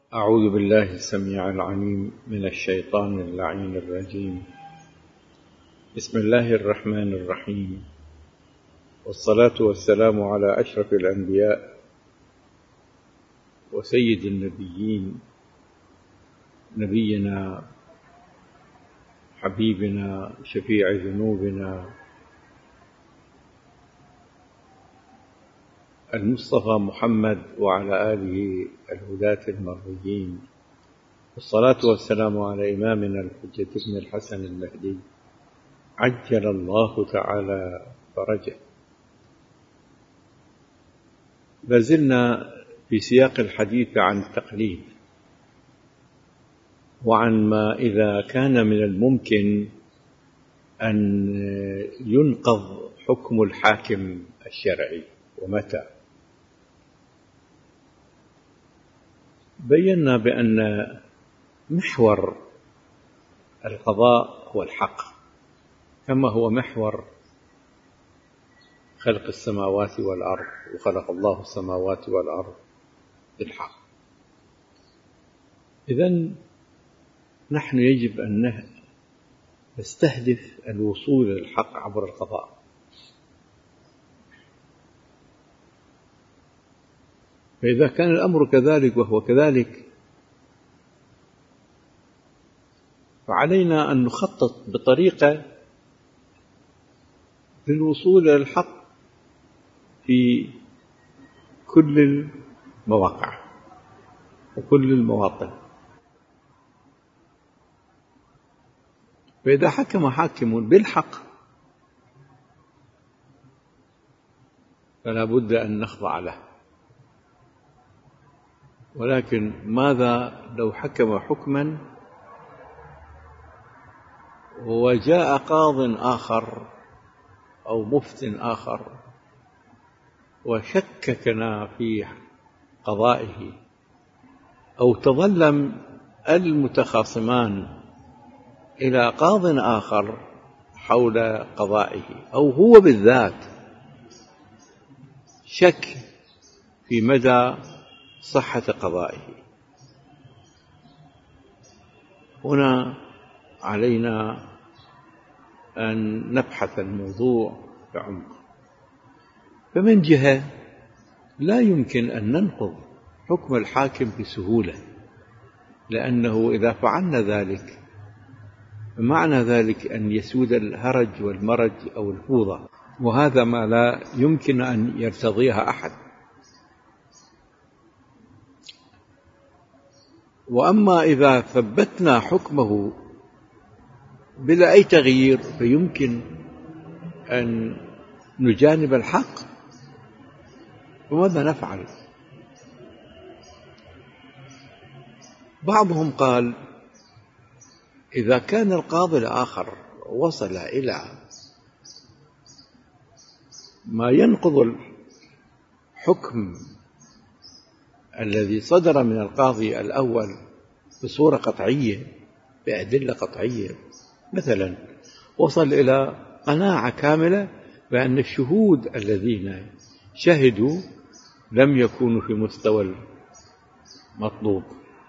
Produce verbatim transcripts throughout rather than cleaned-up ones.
أعوذ بالله السميع العليم من الشيطان اللعين الرجيم. بسم الله الرحمن الرحيم، والصلاة والسلام على أشرف الأنبياء وسيد النبيين، نبينا حبيبنا شفيع ذنوبنا المصطفى محمد وعلى آله الهداة المرضيين، والصلاة والسلام على إمامنا الحجة بن الحسن المهدي عجل الله تعالى فرجه. لازلنا في سياق الحديث عن التقليد وعن ما إذا كان من الممكن أن ينقض حكم الحاكم الشرعي ومتى. بينا بأن محور القضاء هو الحق، كما هو محور خلق السماوات والأرض، وخلق الله السماوات والأرض بالحق. إذن نحن يجب أن نستهدف الوصول للحق عبر القضاء. فإذا كان الأمر كذلك وهو كذلك، فعلينا أن نخطط بطريقة للوصول إلى الحق في كل المواقع وكل المواطن. فإذا حكم حاكم بالحق فلا بد أن نخضع له، ولكن ماذا لو حكم حكما وجاء قاض آخر أو مفت آخر وشككنا في قضائه، أو تظلم المتخاصمان إلى قاض آخر حول قضائه، أو هو بالذات شك في مدى صحة قضائه، هنا علينا أن نبحث الموضوع بعمق. فمن جهة لا يمكن أن ننقض حكم الحاكم بسهولة، لأنه إذا فعلنا ذلك معنى ذلك أن يسود الهرج والمرج أو الفوضى، وهذا ما لا يمكن أن يرتضيها أحد. وأما إذا ثبتنا حكمه بلا أي تغيير فيمكن أن نجانب الحق، وماذا نفعل؟ بعضهم قال إذا كان القاضي الآخر وصل إلى ما ينقض الحكم الذي صدر من القاضي الأول بصورة قطعية بأدلة قطعية، مثلا وصل إلى قناعة كاملة بأن الشهود الذين شهدوا لم يكونوا في مستوى المطلوب،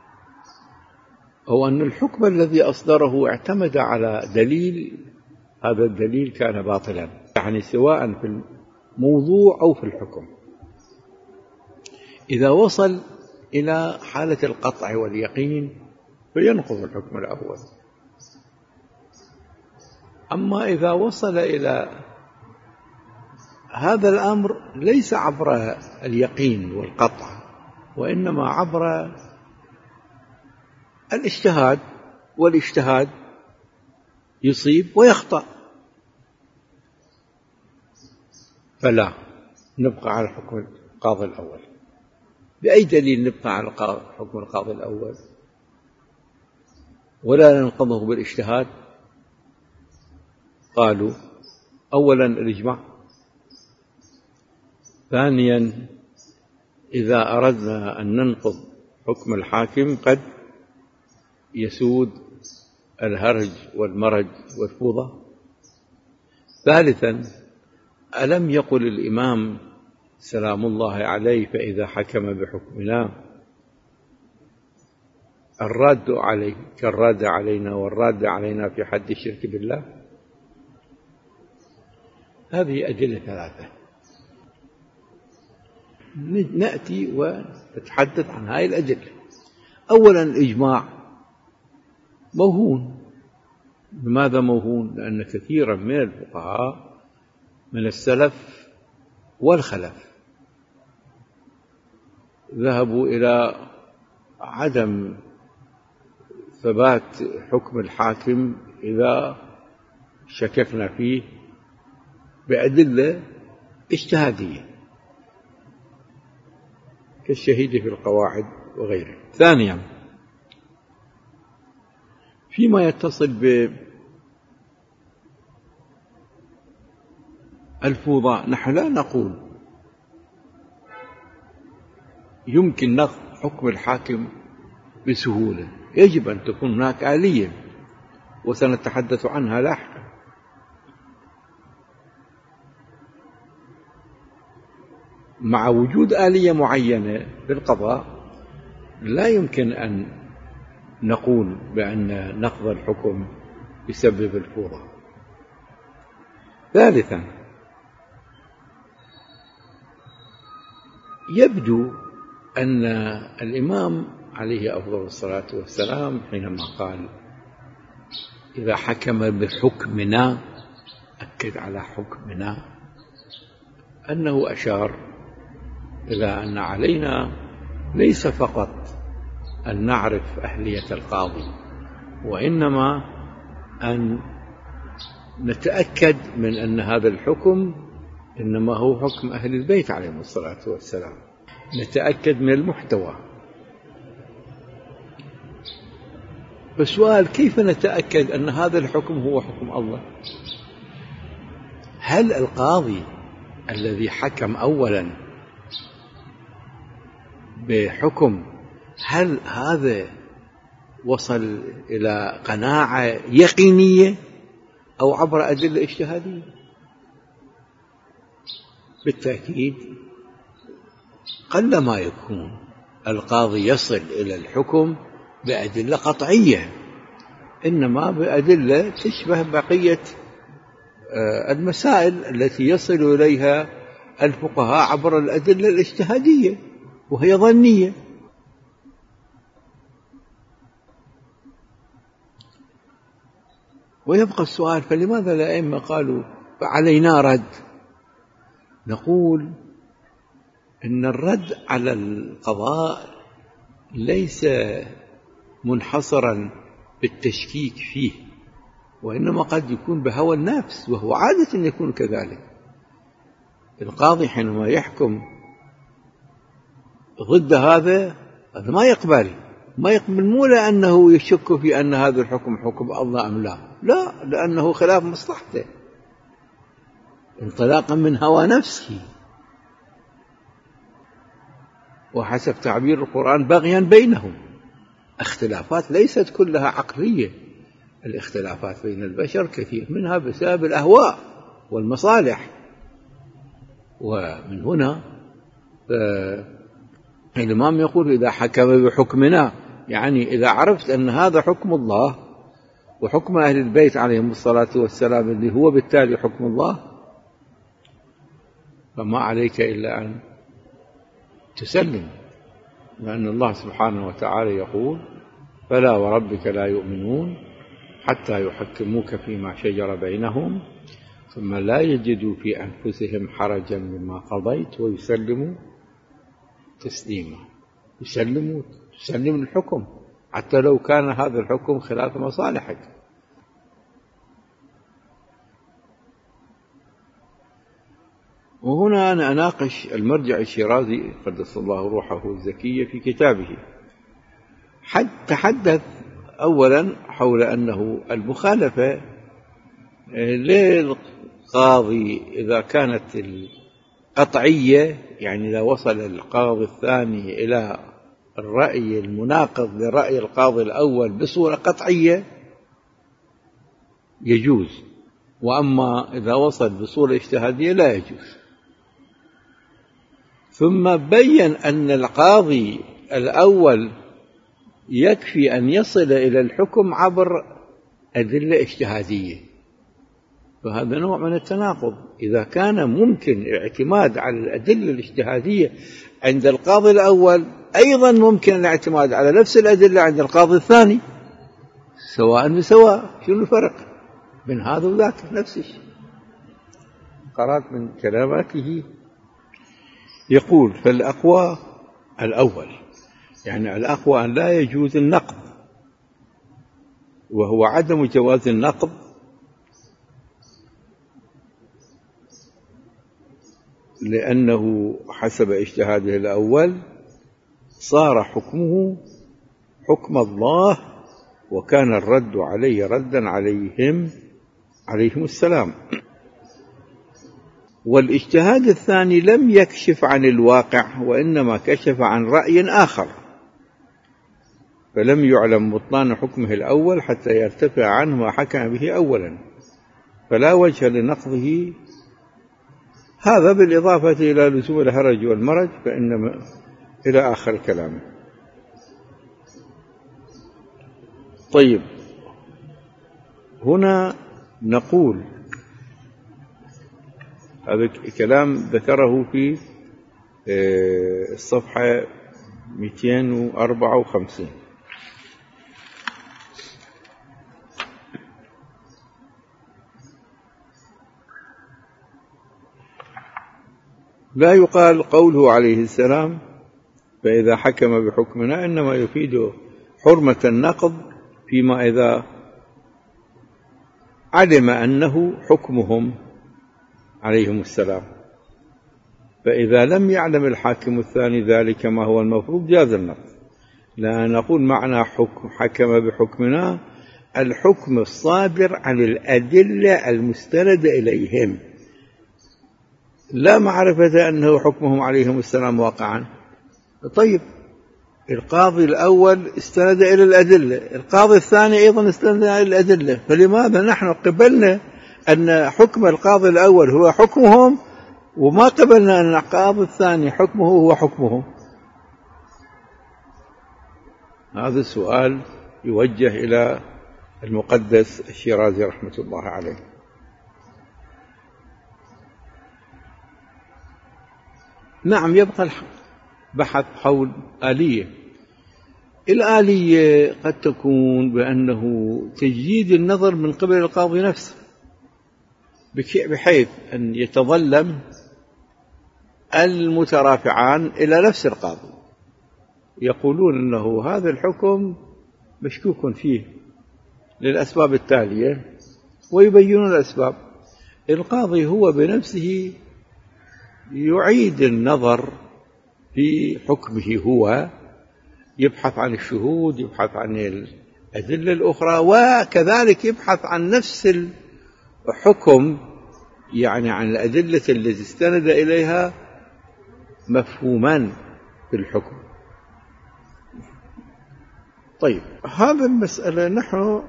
أو أن الحكم الذي أصدره اعتمد على دليل، هذا الدليل كان باطلا، يعني سواء في الموضوع أو في الحكم. إذا وصل إلى حالة القطع واليقين فينقض الحكم الأول. أما إذا وصل إلى هذا الأمر ليس عبر اليقين والقطع، وإنما عبر الاجتهاد، والاجتهاد يصيب ويخطأ، فلا نبقى على حكم القاضي الأول. بأي دليل نبقى على حكم القاضي الأول ولا ننقضه بالاجتهاد؟ قالوا أولا الإجماع، ثانيا إذا أردنا أن ننقض حكم الحاكم قد يسود الهرج والمرج والفوضى، ثالثا ألم يقل الإمام سلام الله عليه فإذا حكم بحكمنا الراد عليه كالراد علينا والراد علينا في حد الشرك بالله. هذه أدلة ثلاثة نأتي ونتحدث عن هذه الأدلة. أولا الإجماع موهون. لماذا موهون؟ لأن كثيرا من الفقهاء من السلف والخلف ذهبوا إلى عدم ثبات حكم الحاكم إذا شككنا فيه بأدلة اجتهادية كالشهيد في القواعد وغيره. ثانيا فيما يتصل بالفوضى نحن لا نقول يمكن نقض حكم الحاكم بسهولة، يجب أن تكون هناك آلية وسنتحدث عنها لاحقا. مع وجود آلية معينة بالقضاء لا يمكن أن نقول بأن نقض الحكم بسبب الفوضى. ثالثا يبدو أن الإمام عليه أفضل الصلاة والسلام حينما قال إذا حكم بحكمنا، أكد على حكمنا، أنه أشار إلى أن علينا ليس فقط أن نعرف أهلية القاضي، وإنما أن نتأكد من أن هذا الحكم إنما هو حكم أهل البيت عليهم الصلاة والسلام، نتأكد من المحتوى. فالسؤال كيف نتأكد أن هذا الحكم هو حكم الله؟ هل القاضي الذي حكم أولا بحكم هل هذا وصل إلى قناعة يقينية أو عبر أدلة اجتهادية؟ بالتأكيد قل ما يكون القاضي يصل إلى الحكم بأدلة قطعية، إنما بأدلة تشبه بقية المسائل التي يصل إليها الفقهاء عبر الأدلة الاجتهادية وهي ظنية. ويبقى السؤال فلماذا الأئمة قالوا فعلينا رد؟ نقول إن الرد على القضاء ليس منحصرا بالتشكيك فيه، وإنما قد يكون بهوى النفس، وهو عادة أن يكون كذلك. القاضي حينما يحكم ضد هذا هذا ما يقبل ما يقبل مو لأنه يشك في أن هذا الحكم حكم الله أم لا، لا، لأنه خلاف مصلحته انطلاقا من هوى نفسه، وحسب تعبير القرآن بغيا بينهم. اختلافات ليست كلها عقلية، الاختلافات بين البشر كثير منها بسبب الأهواء والمصالح. ومن هنا الإمام يقول إذا حكم بحكمنا، يعني إذا عرفت أن هذا حكم الله وحكم أهل البيت عليهم الصلاة والسلام اللي هو بالتالي حكم الله، فما عليك إلا أن تسلم، لأن الله سبحانه وتعالى يقول فلا وربك لا يؤمنون حتى يحكموك فيما شجر بينهم ثم لا يجدوا في أنفسهم حرجا مما قضيت ويسلموا تسليما. يسلموا تسلم الحكم حتى لو كان هذا الحكم خلاف مصالحك. وهنا أنا أناقش المرجع الشيرازي قدس الله روحه الزكية في كتابه، حد تحدث أولا حول أنه المخالفة للقاضي إذا كانت القطعية، يعني إذا وصل القاضي الثاني إلى الرأي المناقض لرأي القاضي الأول بصورة قطعية يجوز، وأما إذا وصل بصورة اجتهادية لا يجوز. ثم بين أن القاضي الأول يكفي أن يصل إلى الحكم عبر أدلة اجتهادية، فهذا نوع من التناقض. إذا كان ممكن الاعتماد على الأدلة الاجتهادية عند القاضي الأول، أيضا ممكن الاعتماد على نفس الأدلة عند القاضي الثاني سواء بسواء. شنو الفرق بين هذا وذاك؟ نفس الشيء. قرأت من كلاماته يقول: فالأقوى الأول، يعني الأقوى أن لا يجوز النقض، وهو عدم جواز النقض لأنه حسب اجتهاده الأول صار حكمه حكم الله، وكان الرد عليه ردا عليهم عليهم السلام. والاجتهاد الثاني لم يكشف عن الواقع، وإنما كشف عن رأي آخر، فلم يعلم بطلان حكمه الأول حتى يرتفع عنه ما حكم به أولا، فلا وجه لنقضه. هذا بالإضافة إلى لزوم الهرج والمرج، فإنما إلى آخر كلامه. طيب، هنا نقول هذا كلام ذكره في الصفحة مئتين وأربعة وخمسين. لا يقال قوله عليه السلام فإذا حكم بحكمنا، إنما يفيد حرمة النقض فيما إذا علم أنه حكمهم عليهم السلام، فإذا لم يعلم الحاكم الثاني ذلك ما هو المفروض جاز النقض. لا نقول معنى حكم حكم بحكمنا الحكم الصادر عن الأدلة المستندة إليهم، لا معرفة أنه حكمهم عليهم السلام واقعا. طيب، القاضي الأول استند إلى الأدلة، القاضي الثاني أيضا استند إلى الأدلة، فلماذا نحن قبلنا أن حكم القاضي الأول هو حكمهم، وما قبلنا أن القاضي الثاني حكمه هو حكمهم؟ هذا السؤال يوجه إلى المقدس الشيرازي رحمة الله عليه. نعم، يبقى البحث حول آلية. الآلية قد تكون بأنه تجديد النظر من قبل القاضي نفسه، بحيث أن يتظلم المترافعان إلى نفس القاضي، يقولون أنه هذا الحكم مشكوك فيه للأسباب التالية، ويبينون الأسباب. القاضي هو بنفسه يعيد النظر في حكمه، هو يبحث عن الشهود، يبحث عن الأدلة الأخرى، وكذلك يبحث عن نفس الحكم، يعني عن الأدلة التي استند إليها مفهوما في الحكم. طيب، هذا المسألة نحن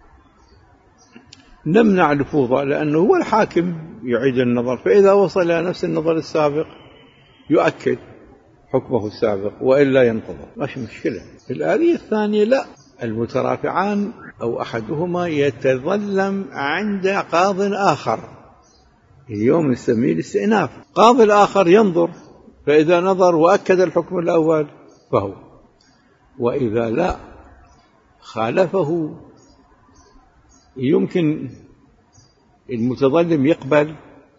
نمنع نفوذها، لأنه هو الحاكم يعيد النظر، فإذا وصل إلى نفس النظر السابق يؤكد حكمه السابق، وإلا ينتظر، ماشي مشكلة. الآلية الثانية لا، المترافعان أو أحدهما يتظلم عند قاض آخر، اليوم نسميه الاستئناف. قاضي الآخر ينظر، فإذا نظر وأكد الحكم الأول فهو، وإذا لا خالفه يمكن المتظلم يقبل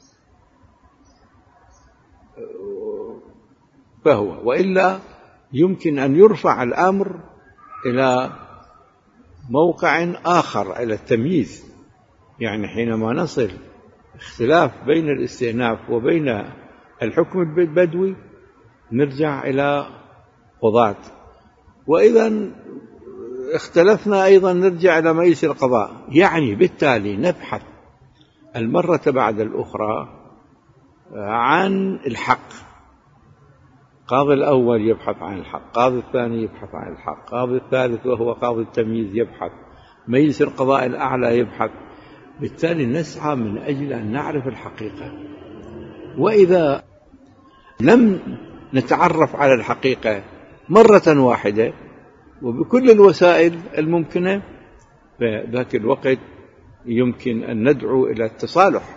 فهو، وإلا يمكن أن يرفع الأمر إلى موقع آخر، إلى التمييز. يعني حينما نصل اختلاف بين الاستئناف وبين الحكم البدوي نرجع إلى قضاة، وإذا اختلفنا أيضا نرجع إلى مجلس القضاء. يعني بالتالي نبحث المرة بعد الأخرى عن الحق. قاضي الأول يبحث عن الحق، قاضي الثاني يبحث عن الحق، قاضي الثالث وهو قاضي التمييز يبحث، مجلس القضاء الأعلى يبحث. بالتالي نسعى من أجل أن نعرف الحقيقة، وإذا لم نتعرف على الحقيقة مرة واحدة وبكل الوسائل الممكنة، فذاك الوقت يمكن أن ندعو إلى التصالح.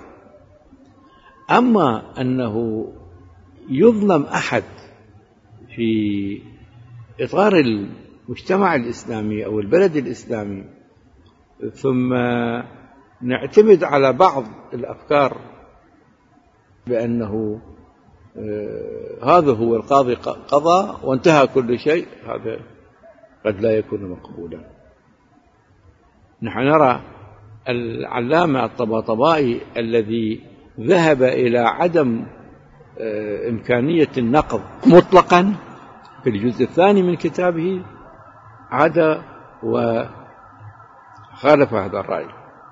أما أنه يظلم أحد في إطار المجتمع الإسلامي أو البلد الإسلامي ثم نعتمد على بعض الأفكار بأنه هذا هو القاضي قضى وانتهى كل شيء، هذا قد لا يكون مقبولا. نحن نرى العلامة الطباطبائي الذي ذهب إلى عدم إمكانية النقض مطلقا في الجزء الثاني من كتابه عاد وخالف هذا الرأي.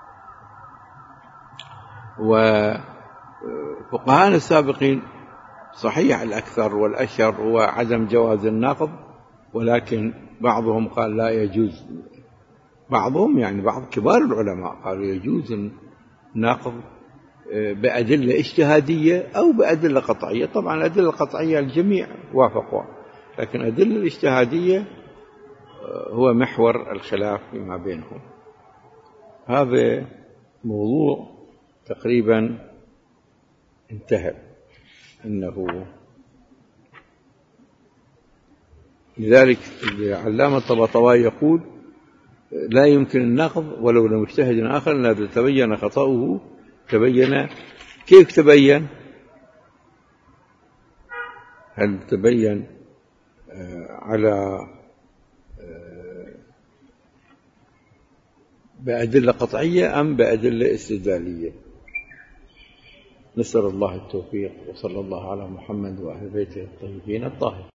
وفقهاء السابقين صحيح الأكثر والأشهر هو عدم جواز النقض، ولكن بعضهم قال لا يجوز، بعضهم يعني بعض كبار العلماء قالوا يجوز النقض بأدلة اجتهادية أو بأدلة قطعية. طبعا الأدلة القطعية الجميع وافقوا، لكن الأدلة الاجتهادية هو محور الخلاف فيما بينهم. هذا موضوع تقريبا انتهى. إنه لذلك العلامة الطباطبائي يقول لا يمكن النقض ولو لم يجتهد آخر إذا تبين خطأه. تبين كيف تبين؟ هل تبين على بأدلة قطعية أم بأدلة استدلالية؟ نسأل الله التوفيق، وصلى الله على محمد وأهل بيته الطيبين الطاهرين.